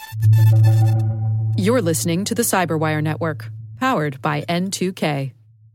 You're listening to the Cyberwire Network, powered by N2K.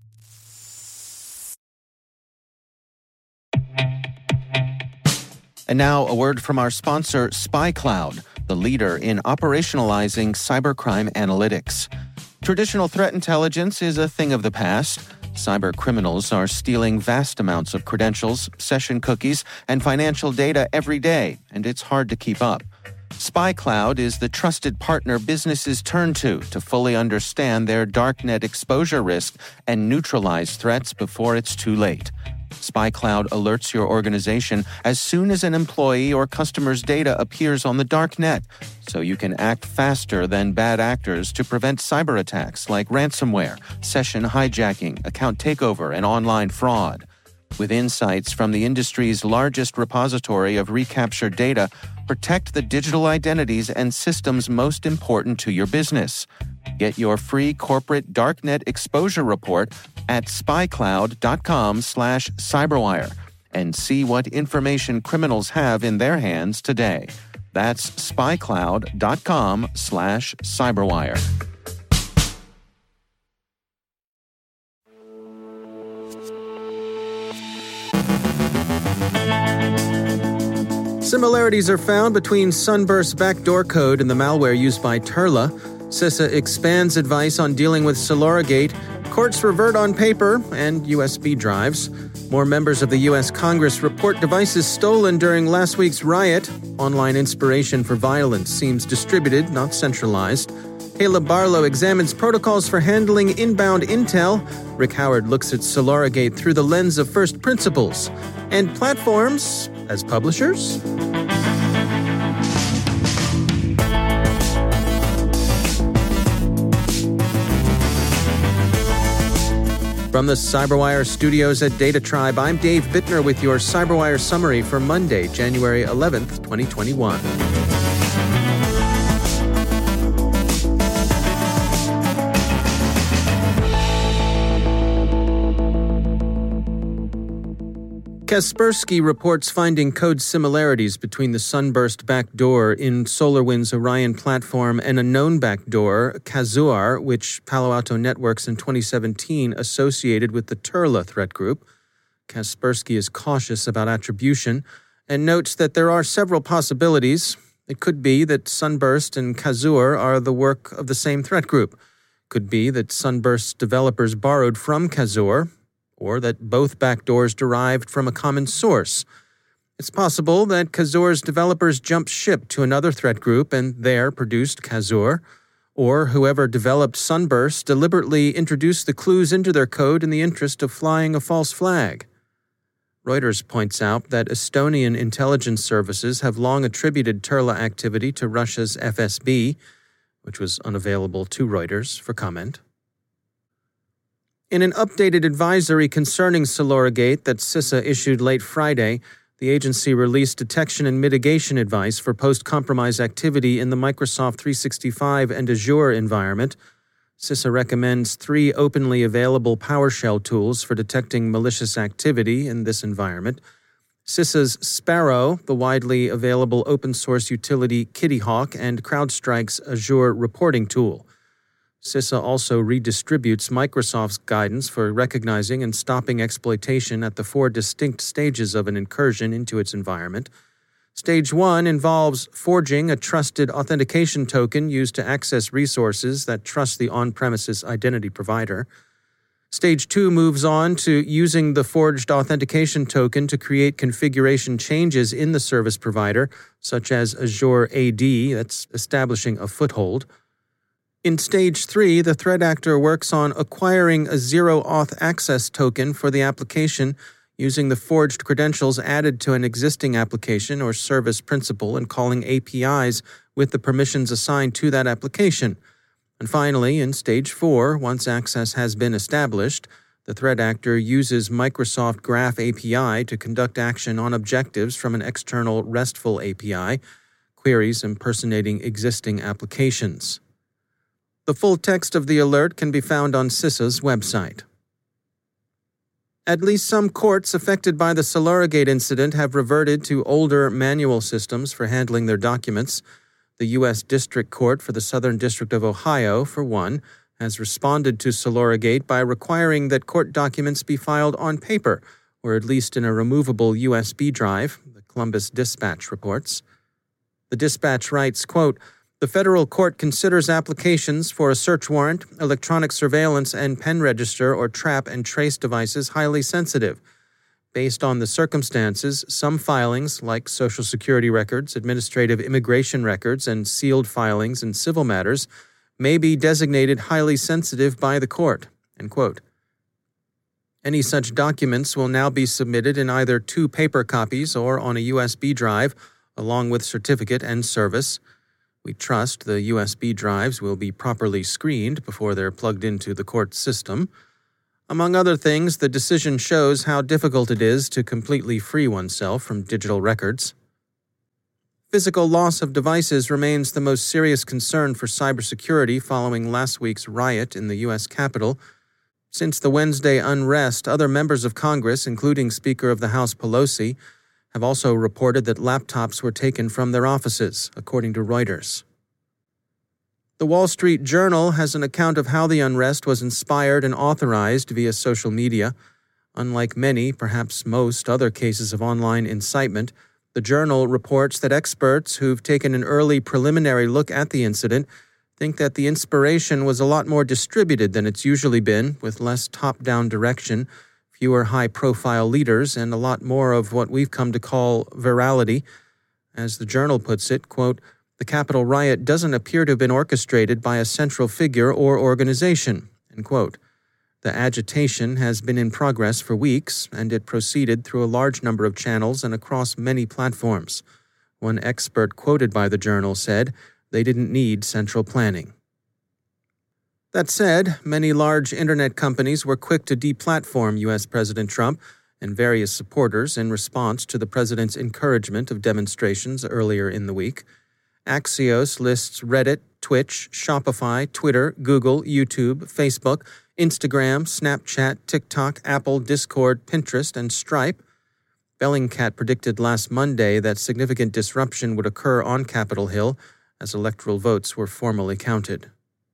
And now a word from our sponsor, SpyCloud, the leader in operationalizing cybercrime analytics. Traditional threat intelligence is a thing of the past. Cyber criminals are stealing vast amounts of credentials, session cookies, and financial data every day, and it's hard to keep up. SpyCloud is the trusted partner businesses turn to fully understand their darknet exposure risk and neutralize threats before it's too late. SpyCloud alerts your organization as soon as an employee or customer's data appears on the darknet, so you can act faster than bad actors to prevent cyber attacks like ransomware, session hijacking, account takeover, and online fraud. With insights from the industry's largest repository of recaptured data, protect the digital identities and systems most important to your business. Get your free corporate darknet exposure report at spycloud.com/cyberwire and see what information criminals have in their hands today. That's spycloud.com/cyberwire. Similarities are found between Sunburst's backdoor code and the malware used by Turla. CISA expands advice on dealing with Soloragate. Courts revert on paper and USB drives. More members of the U.S. Congress report devices stolen during last week's riot. Online inspiration for violence seems distributed, not centralized. Caleb Barlow examines protocols for handling inbound intel. Rick Howard looks at Soloragate through the lens of first principles. And platforms as publishers? From the Cyberwire studios at Data Tribe, I'm Dave Bittner with your Cyberwire summary for Monday, January 11th, 2021. Kaspersky reports finding code similarities between the Sunburst backdoor in SolarWinds Orion platform and a known backdoor, Kazuar, which Palo Alto Networks in 2017 associated with the Turla threat group. Kaspersky is cautious about attribution and notes that there are several possibilities. It could be that Sunburst and Kazuar are the work of the same threat group. Could be that Sunburst's developers borrowed from Kazuar, or that both backdoors derived from a common source. It's possible that Kazuar's developers jumped ship to another threat group and there produced Kazuar, or whoever developed Sunburst deliberately introduced the clues into their code in the interest of flying a false flag. Reuters points out that Estonian intelligence services have long attributed Turla activity to Russia's FSB, which was unavailable to Reuters for comment. In an updated advisory concerning Soloragate that CISA issued late Friday, the agency released detection and mitigation advice for post-compromise activity in the Microsoft 365 and Azure environment. CISA recommends 3 openly available PowerShell tools for detecting malicious activity in this environment. CISA's Sparrow, the widely available open-source utility Kittyhawk, and CrowdStrike's Azure reporting tool. CISA also redistributes Microsoft's guidance for recognizing and stopping exploitation at the 4 distinct stages of an incursion into its environment. Stage 1 involves forging a trusted authentication token used to access resources that trust the on-premises identity provider. Stage 2 moves on to using the forged authentication token to create configuration changes in the service provider, such as Azure AD, that's establishing a foothold. In Stage 3, the threat actor works on acquiring a zero-auth access token for the application using the forged credentials added to an existing application or service principal and calling APIs with the permissions assigned to that application. And finally, in Stage 4, once access has been established, the threat actor uses Microsoft Graph API to conduct action on objectives from an external RESTful API, queries impersonating existing applications. The full text of the alert can be found on CISA's website. At least some courts affected by the Soloragate incident have reverted to older manual systems for handling their documents. The U.S. District Court for the Southern District of Ohio, for one, has responded to Soloragate by requiring that court documents be filed on paper, or at least in a removable USB drive, the Columbus Dispatch reports. The Dispatch writes, quote, "The federal court considers applications for a search warrant, electronic surveillance, and pen register or trap and trace devices highly sensitive. Based on the circumstances, some filings, like Social Security records, administrative immigration records, and sealed filings in civil matters, may be designated highly sensitive by the court." End quote. Any such documents will now be submitted in either 2 paper copies or on a USB drive, along with certificate and service. We trust the USB drives will be properly screened before they're plugged into the court system. Among other things, the decision shows how difficult it is to completely free oneself from digital records. Physical loss of devices remains the most serious concern for cybersecurity following last week's riot in the U.S. Capitol. Since the Wednesday unrest, other members of Congress, including Speaker of the House Pelosi, have also reported that laptops were taken from their offices, according to Reuters. The Wall Street Journal has an account of how the unrest was inspired and authorized via social media. Unlike many, perhaps most, other cases of online incitement, the Journal reports that experts who've taken an early preliminary look at the incident think that the inspiration was a lot more distributed than it's usually been, with less top-down direction, fewer high-profile leaders, and a lot more of what we've come to call virality. As the Journal puts it, quote, "The Capitol riot doesn't appear to have been orchestrated by a central figure or organization," end quote. The agitation has been in progress for weeks, and it proceeded through a large number of channels and across many platforms. One expert quoted by the Journal said they didn't need central planning. That said, many large internet companies were quick to deplatform U.S. President Trump and various supporters in response to the president's encouragement of demonstrations earlier in the week. Axios lists Reddit, Twitch, Shopify, Twitter, Google, YouTube, Facebook, Instagram, Snapchat, TikTok, Apple, Discord, Pinterest, and Stripe. Bellingcat predicted last Monday that significant disruption would occur on Capitol Hill as electoral votes were formally counted.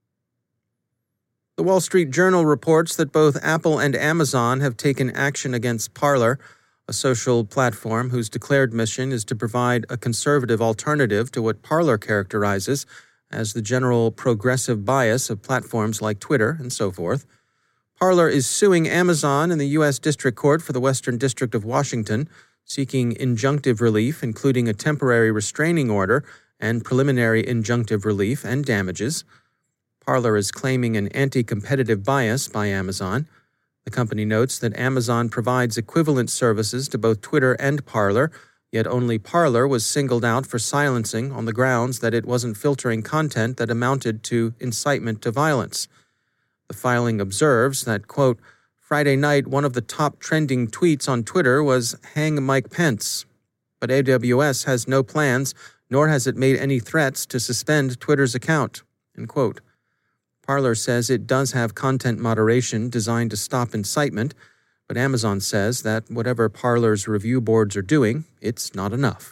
The Wall Street Journal reports that both Apple and Amazon have taken action against Parler, a social platform whose declared mission is to provide a conservative alternative to what Parler characterizes as the general progressive bias of platforms like Twitter and so forth. Parler is suing Amazon in the U.S. District Court for the Western District of Washington, seeking injunctive relief, including a temporary restraining order and preliminary injunctive relief and damages. Parler is claiming an anti-competitive bias by Amazon. The company notes that Amazon provides equivalent services to both Twitter and Parler, yet only Parler was singled out for silencing on the grounds that it wasn't filtering content that amounted to incitement to violence. The filing observes that, quote, "Friday night, one of the top trending tweets on Twitter was, 'Hang Mike Pence.' But AWS has no plans, nor has it made any threats to suspend Twitter's account," end quote. Parler says it does have content moderation designed to stop incitement, but Amazon says that whatever Parler's review boards are doing, it's not enough.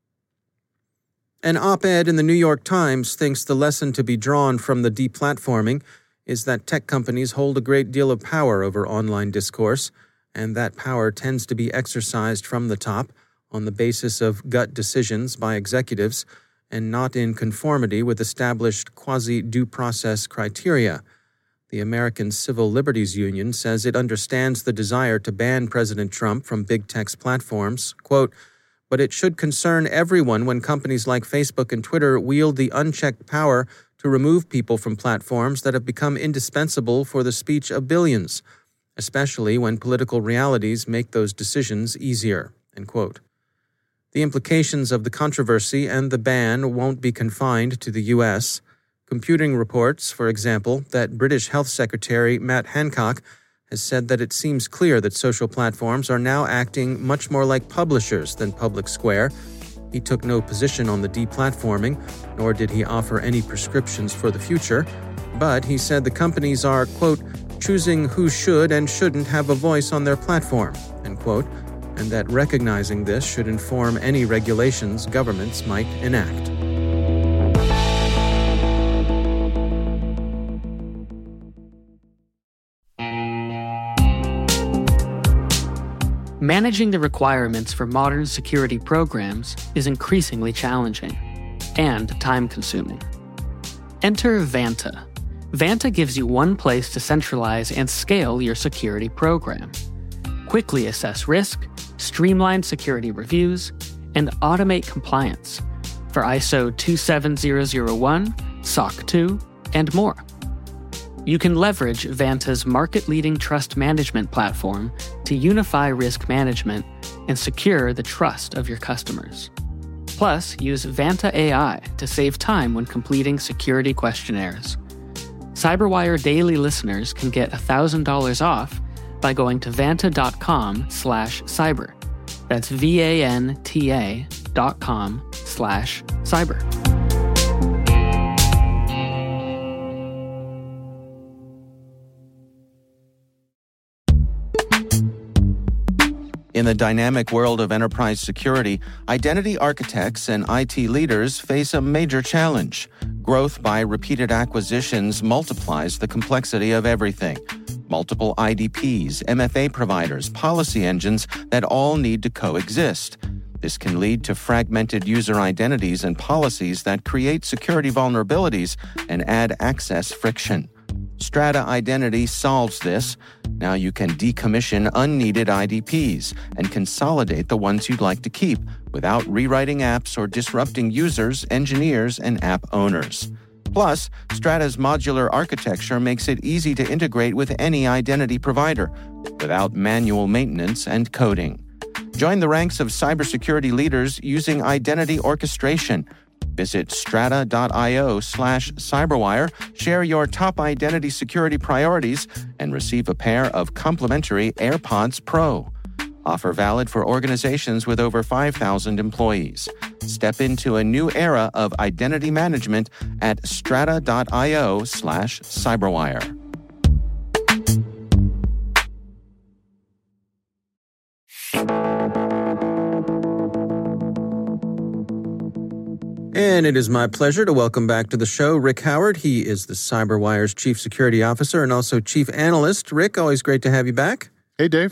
An op-ed in the New York Times thinks the lesson to be drawn from the deplatforming is that tech companies hold a great deal of power over online discourse, and that power tends to be exercised from the top on the basis of gut decisions by executives and not in conformity with established quasi-due process criteria. The American Civil Liberties Union says it understands the desire to ban President Trump from big tech's platforms, quote, "but it should concern everyone when companies like Facebook and Twitter wield the unchecked power to remove people from platforms that have become indispensable for the speech of billions, especially when political realities make those decisions easier," end quote. The implications of the controversy and the ban won't be confined to the U.S. Computing reports, for example, that British Health Secretary Matt Hancock has said that it seems clear that social platforms are now acting much more like publishers than Public Square. He took no position on the deplatforming, nor did he offer any prescriptions for the future, but he said the companies are, quote, "choosing who should and shouldn't have a voice on their platform," end quote, and that recognizing this should inform any regulations governments might enact. Managing the requirements for modern security programs is increasingly challenging and time-consuming. Enter Vanta. Vanta gives you one place to centralize and scale your security program. Quickly assess risk, streamline security reviews, and automate compliance for ISO 27001, SOC 2, and more. You can leverage Vanta's market-leading trust management platform to unify risk management and secure the trust of your customers. Plus, use Vanta AI to save time when completing security questionnaires. CyberWire Daily listeners can get $1,000 off by going to vanta.com/cyber. That's vanta.com/cyber. In the dynamic world of enterprise security, identity architects and IT leaders face a major challenge. Growth by repeated acquisitions multiplies the complexity of everything. Multiple IDPs, MFA providers, policy engines that all need to coexist. This can lead to fragmented user identities and policies that create security vulnerabilities and add access friction. Strata Identity solves this. Now you can decommission unneeded IDPs and consolidate the ones you'd like to keep without rewriting apps or disrupting users, engineers, and app owners. Plus, Strata's modular architecture makes it easy to integrate with any identity provider without manual maintenance and coding. Join the ranks of cybersecurity leaders using identity orchestration. Visit strata.io/cyberwire, share your top identity security priorities, and receive a pair of complimentary AirPods Pro. Offer valid for organizations with over 5,000 employees. Step into a new era of identity management at strata.io/cyberwire. And it is my pleasure to welcome back to the show Rick Howard. He is the CyberWire's Chief Security Officer and also Chief Analyst. Rick, always great to have you back. Hey, Dave.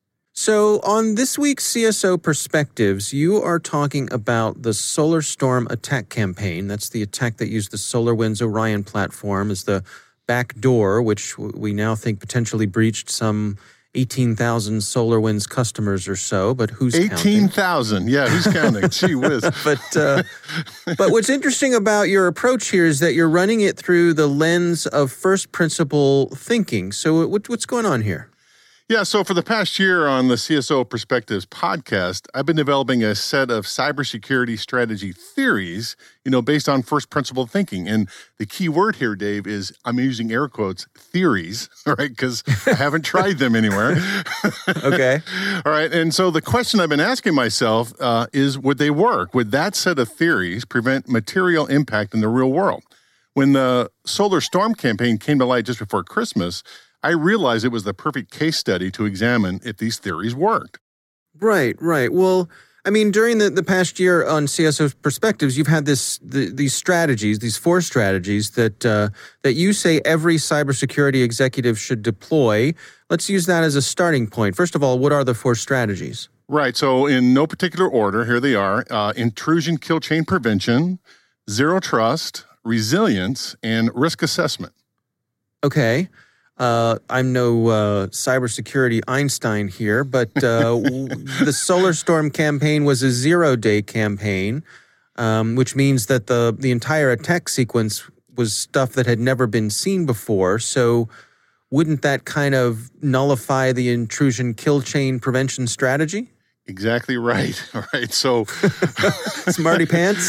So on this week's CSO Perspectives, you are talking about the SolarStorm attack campaign. That's the attack that used the SolarWinds Orion platform as the back door, which we now think potentially breached some 18,000 SolarWinds customers or so, but who's 18,000, yeah, who's counting? Gee whiz. But what's interesting about your approach here is that you're running it through the lens of first principle thinking. So what's going on here? Yeah, so for the past year on the CSO Perspectives podcast, I've been developing a set of cybersecurity strategy theories, based on first principle thinking. And the key word here, Dave, is I'm using air quotes, theories, all right, because I haven't tried them anywhere. Okay. All right, and so the question I've been asking myself is, would they work? Would that set of theories prevent material impact in the real world? When the SolarStorm campaign came to light just before Christmas, I realized it was the perfect case study to examine if these theories worked. Right. Well, I mean, during the past year on CSO Perspectives, you've had these strategies, these 4 strategies that you say every cybersecurity executive should deploy. Let's use that as a starting point. First of all, what are the 4 strategies? Right. So in no particular order, here they are. Intrusion kill chain prevention, zero trust, resilience, and risk assessment. Okay. I'm no cybersecurity Einstein here, but the SolarStorm campaign was a 0-day campaign, which means that the entire attack sequence was stuff that had never been seen before. So wouldn't that kind of nullify the intrusion kill chain prevention strategy? Exactly right. All right. So, smarty pants.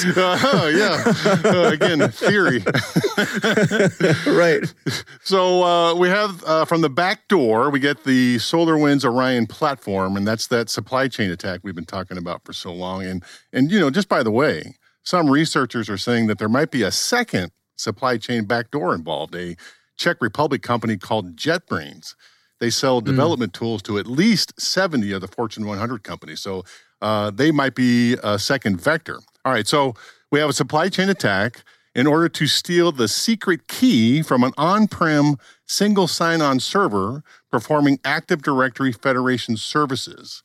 Yeah. Again, theory. Right. So we have from the back door, we get the SolarWinds Orion platform, and that's that supply chain attack we've been talking about for so long. And just by the way, some researchers are saying that there might be a second supply chain backdoor involved. A Czech Republic company called JetBrains. They sell development tools to at least 70 of the Fortune 100 companies. So they might be a second vector. All right, so we have a supply chain attack in order to steal the secret key from an on-prem single sign-on server performing Active Directory Federation services.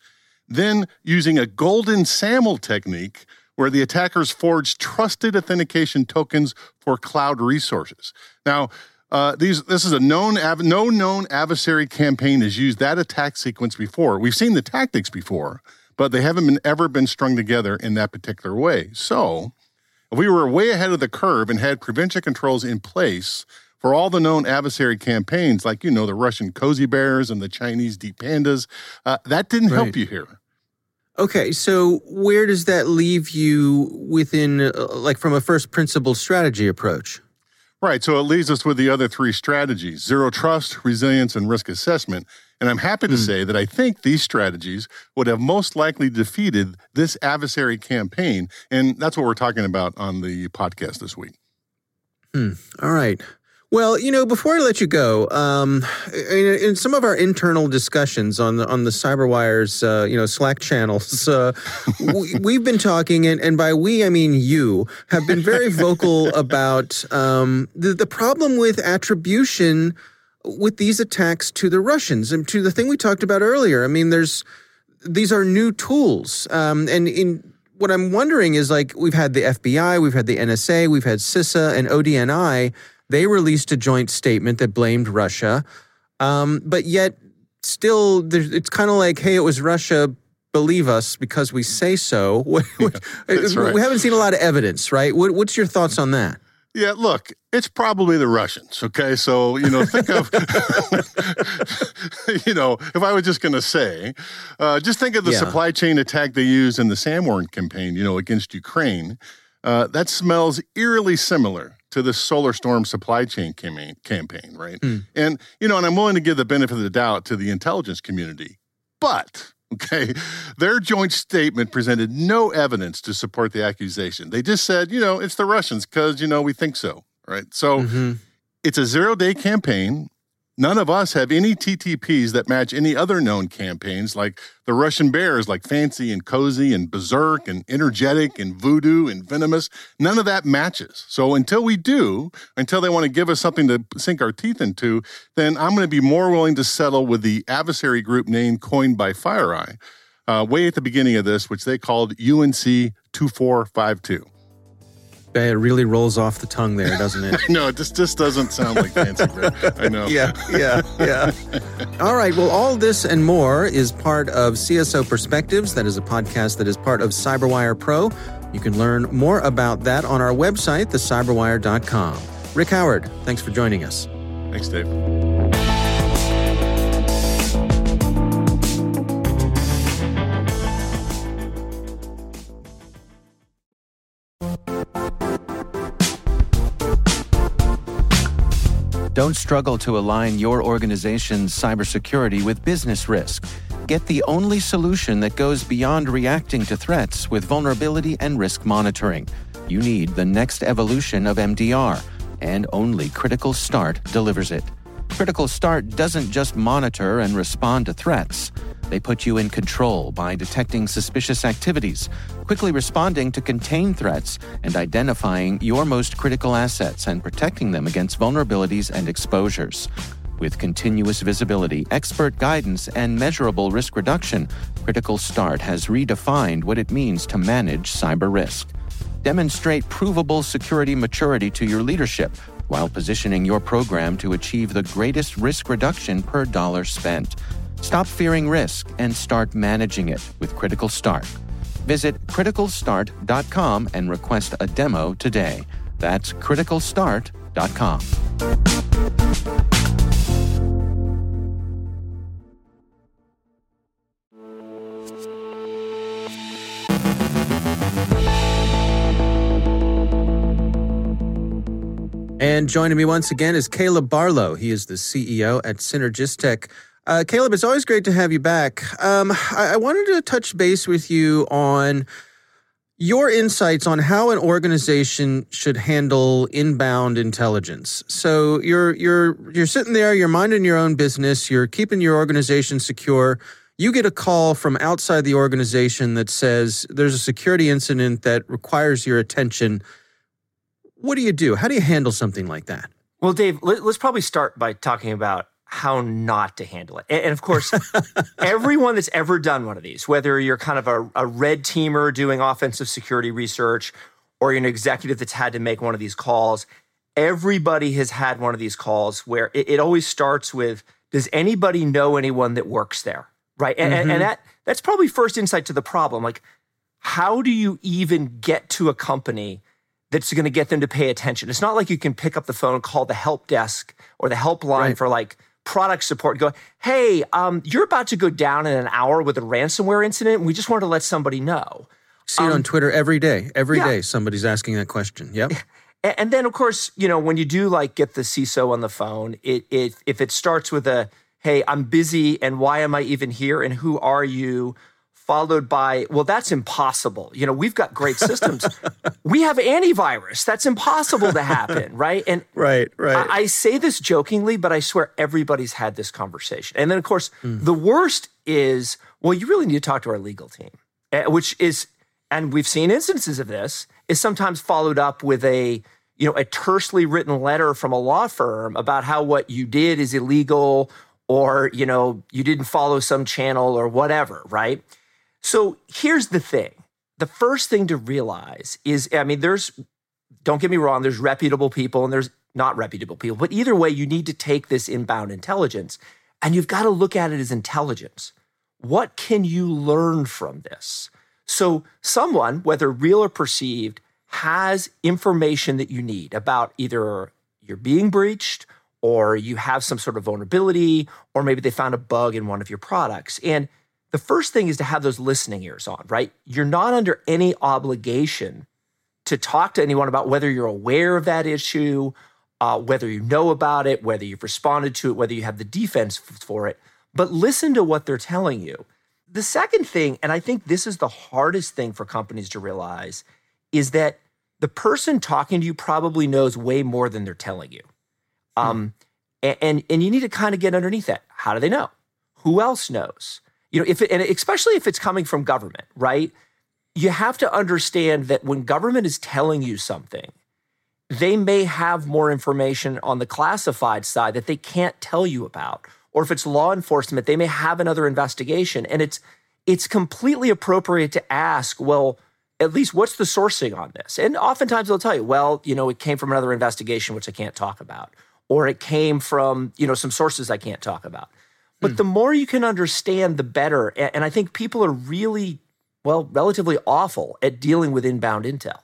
then using a golden SAML technique where the attackers forged trusted authentication tokens for cloud resources. Now, this is no known adversary campaign has used that attack sequence before. We've seen the tactics before, but they haven't ever been strung together in that particular way. So, if we were way ahead of the curve and had prevention controls in place for all the known adversary campaigns, like, the Russian Cozy Bears and the Chinese Deep Pandas, that didn't help you here. Okay, so where does that leave you within, from a first principle strategy approach? Right, so it leaves us with the other three strategies: zero trust, resilience, and risk assessment. And I'm happy to say that I think these strategies would have most likely defeated this adversary campaign, and that's what we're talking about on the podcast this week. All right. Well, before I let you go, in some of our internal discussions on the CyberWire's, Slack channels, we've been talking, and by we, I mean you, have been very vocal about the problem with attribution with these attacks to the Russians and to the thing we talked about earlier. I mean, these are new tools, what I'm wondering is, we've had the FBI, we've had the NSA, we've had CISA and ODNI. They released a joint statement that blamed Russia, but yet still it's kind of like, hey, it was Russia, believe us because we say so. That's right. We haven't seen a lot of evidence, right? What's your thoughts on that? Yeah, look, it's probably the Russians, okay? So, think of, if I was just going to say, just think of the supply chain attack they used in the Samwarn campaign, against Ukraine. That smells eerily similar to the Solar Storm supply chain campaign, right? And, and I'm willing to give the benefit of the doubt to the intelligence community. But, their joint statement presented no evidence to support the accusation. They just said, it's the Russians because, we think so, right? So it's a 0-day campaign. None of us have any TTPs that match any other known campaigns, like the Russian Bears, like Fancy and Cozy and Berserk and Energetic and Voodoo and Venomous. None of that matches. So until we do, until they want to give us something to sink our teeth into, then I'm going to be more willing to settle with the adversary group name coined by FireEye way at the beginning of this, which they called UNC 2452. It really rolls off the tongue there, doesn't it? No, it just doesn't sound like fancy bread. I know. Yeah. All right. Well, all this and more is part of CSO Perspectives. That is a podcast that is part of CyberWire Pro. You can learn more about that on our website, thecyberwire.com. Rick Howard, thanks for joining us. Thanks, Dave. Don't struggle to align your organization's cybersecurity with business risk. Get the only solution that goes beyond reacting to threats with vulnerability and risk monitoring. You need the next evolution of MDR, and only Critical Start delivers it. Critical Start doesn't just monitor and respond to threats. They put you in control by detecting suspicious activities, quickly responding to contain threats, and identifying your most critical assets and protecting them against vulnerabilities and exposures. With continuous visibility, expert guidance, and measurable risk reduction, Critical Start has redefined what it means to manage cyber risk. Demonstrate provable security maturity to your leadership while positioning your program to achieve the greatest risk reduction per dollar spent. Stop fearing risk and start managing it with Critical Start. Visit criticalstart.com and request a demo today. That's criticalstart.com. And joining me once again is Caleb Barlow. He is the CEO at Synergistek. Caleb, it's always great to have you back. I wanted to touch base with you on your insights on how an organization should handle inbound intelligence. So you're sitting there, you're minding your own business, you're keeping your organization secure. You get a call from outside the organization that says there's a security incident that requires your attention. What do you do? How do you handle something like that? Well, Dave, let's probably start by talking about how not to handle it. And of course, everyone that's ever done one of these, whether you're kind of a red teamer doing offensive security research or you're an executive that's had to make one of these calls, everybody has had one of these calls where it always starts with, does anybody know anyone that works there? Right? And that's probably first insight to the problem. Like, how do you even get to a company that's going to get them to pay attention? It's not like you can pick up the phone, call the help desk or the helpline for like product support, and go, hey, you're about to go down in an hour with a ransomware incident, and we just wanted to let somebody know. See it on Twitter every day. Every day somebody's asking that question. Yep. And then, of course, when you do like get the CISO on the phone, if it starts with a, hey, I'm busy, and why am I even here, and who are you? Followed by, well, that's impossible. We've got great systems. We have antivirus. That's impossible to happen, right? And right. I say this jokingly, but I swear everybody's had this conversation. And then, of course, the worst is, well, you really need to talk to our legal team, which is, and we've seen instances of this, is sometimes followed up with a tersely written letter from a law firm about how what you did is illegal, or, you didn't follow some channel or whatever, right? So here's the thing. The first thing to realize is, don't get me wrong, there's reputable people and there's not reputable people. But either way, you need to take this inbound intelligence and you've got to look at it as intelligence. What can you learn from this? So someone, whether real or perceived, has information that you need about either you're being breached or you have some sort of vulnerability, or maybe they found a bug in one of your products. And the first thing is to have those listening ears on, right? You're not under any obligation to talk to anyone about whether you're aware of that issue, whether you know about it, whether you've responded to it, whether you have the defense for it, but listen to what they're telling you. The second thing, and I think this is the hardest thing for companies to realize, is that the person talking to you probably knows way more than they're telling you. And you need to kind of get underneath that. How do they know? Who else knows? And especially if it's coming from government, right? You have to understand that when government is telling you something, they may have more information on the classified side that they can't tell you about. Or if it's law enforcement, they may have another investigation. And it's completely appropriate to ask, well, at least what's the sourcing on this? And oftentimes they'll tell you, well, it came from another investigation, which I can't talk about. Or it came from, some sources I can't talk about. But the more you can understand, the better. And I think people are really, relatively awful at dealing with inbound intel.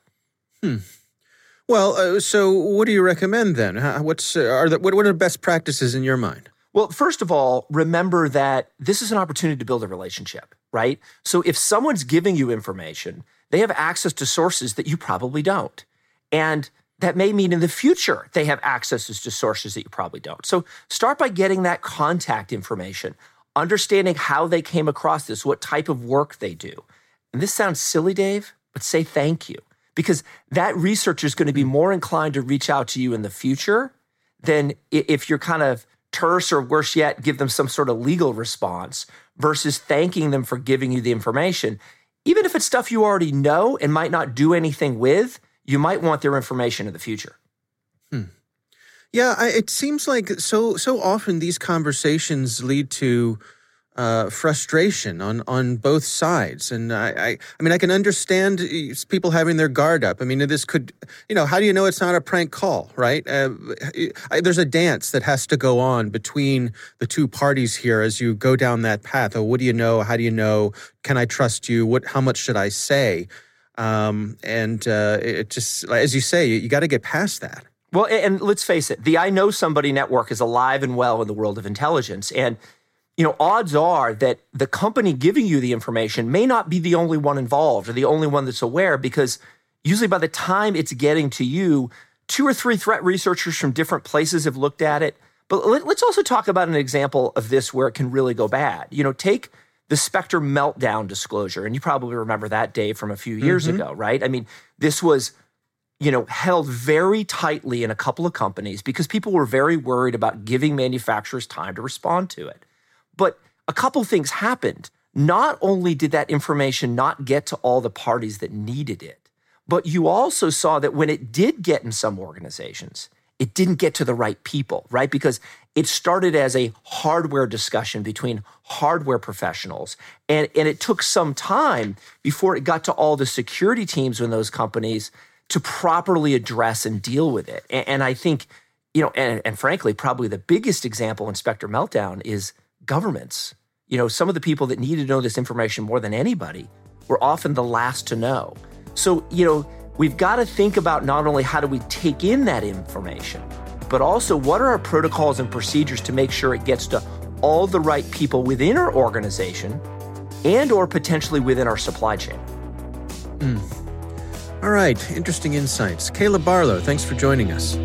Well, so what do you recommend then? What are the best practices in your mind? Well, first of all, remember that this is an opportunity to build a relationship, right? So if someone's giving you information, they have access to sources that you probably don't. And that may mean in the future they have access to sources that you probably don't. So start by getting that contact information, understanding how they came across this, what type of work they do. And this sounds silly, Dave, but say thank you, because that researcher is going to be more inclined to reach out to you in the future than if you're kind of terse, or worse yet, give them some sort of legal response versus thanking them for giving you the information. Even if it's stuff you already know and might not do anything with, you might want their information in the future. Yeah, it seems like so often these conversations lead to frustration on both sides. And I can understand people having their guard up. I mean, this could, how do you know it's not a prank call, right? There's a dance that has to go on between the two parties here as you go down that path. Oh, what do you know? How do you know? Can I trust you? How much should I say? It just, as you say, you got to get past that. Well, and let's face it, the I Know Somebody network is alive and well in the world of intelligence. And, odds are that the company giving you the information may not be the only one involved or the only one that's aware, because usually by the time it's getting to you, 2 or 3 threat researchers from different places have looked at it. But let's also talk about an example of this where it can really go bad. Take the Spectre meltdown disclosure. And you probably remember that, Dave, from a few years ago, right? I mean, this was, held very tightly in a couple of companies because people were very worried about giving manufacturers time to respond to it. But a couple things happened. Not only did that information not get to all the parties that needed it, but you also saw that when it did get in some organizations, it didn't get to the right people, right? Because it started as a hardware discussion between hardware professionals. And it took some time before it got to all the security teams in those companies to properly address and deal with it. And I think, and frankly, probably the biggest example in Spectre Meltdown is governments. Some of the people that needed to know this information more than anybody were often the last to know. So, we've got to think about not only how do we take in that information, but also what are our protocols and procedures to make sure it gets to all the right people within our organization and or potentially within our supply chain. All right, interesting insights. Caleb Barlow, thanks for joining us.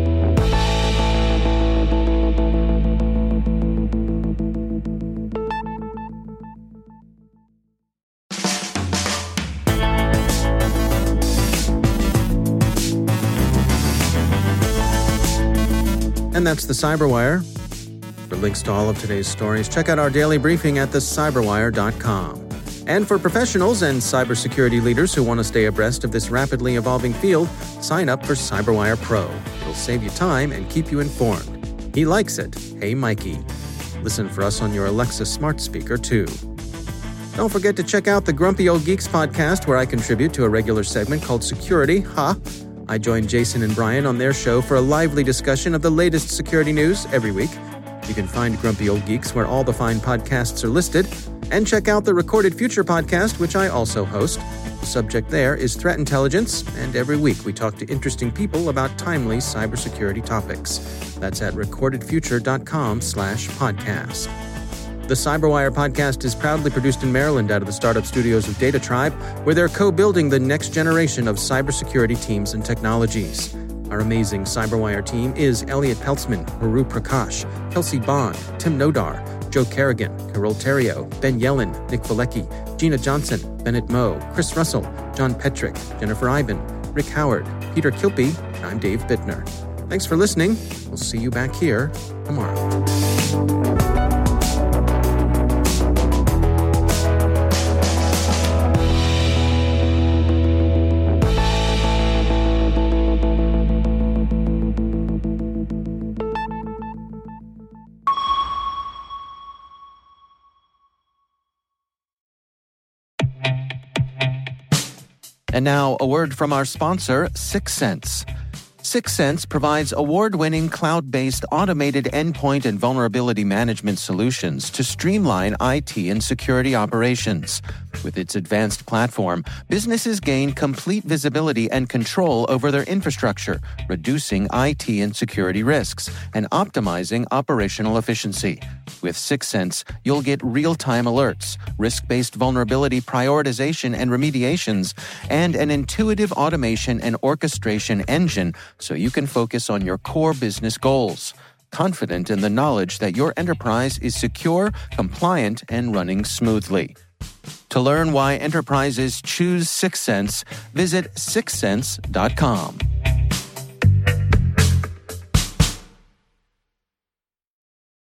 And that's the Cyberwire. For links to all of today's stories, check out our daily briefing at thecyberwire.com. And for professionals and cybersecurity leaders who want to stay abreast of this rapidly evolving field, sign up for Cyberwire Pro. It'll save you time and keep you informed. He likes it. Hey, Mikey. Listen for us on your Alexa smart speaker, too. Don't forget to check out the Grumpy Old Geeks podcast, where I contribute to a regular segment called Security. I join Jason and Brian on their show for a lively discussion of the latest security news every week. You can find Grumpy Old Geeks where all the fine podcasts are listed. And check out the Recorded Future podcast, which I also host. The subject there is threat intelligence, and every week we talk to interesting people about timely cybersecurity topics. That's at recordedfuture.com/podcast. The Cyberwire podcast is proudly produced in Maryland out of the startup studios of Data Tribe, where they're co-building the next generation of cybersecurity teams and technologies. Our amazing Cyberwire team is Elliot Peltzman, Maru Prakash, Kelsey Bond, Tim Nodar, Joe Kerrigan, Carol Terrio, Ben Yellen, Nick Valecki, Gina Johnson, Bennett Moe, Chris Russell, John Petrick, Jennifer Iben, Rick Howard, Peter Kilpie, and I'm Dave Bittner. Thanks for listening. We'll see you back here tomorrow. And now, a word from our sponsor, Syxsense. Syxsense provides award-winning cloud-based automated endpoint and vulnerability management solutions to streamline IT and security operations. With its advanced platform, businesses gain complete visibility and control over their infrastructure, reducing IT and security risks and optimizing operational efficiency. With Syxsense, you'll get real-time alerts, risk-based vulnerability prioritization and remediations, and an intuitive automation and orchestration engine so you can focus on your core business goals, confident in the knowledge that your enterprise is secure, compliant, and running smoothly. To learn why enterprises choose Syxsense, visit syxsense.com.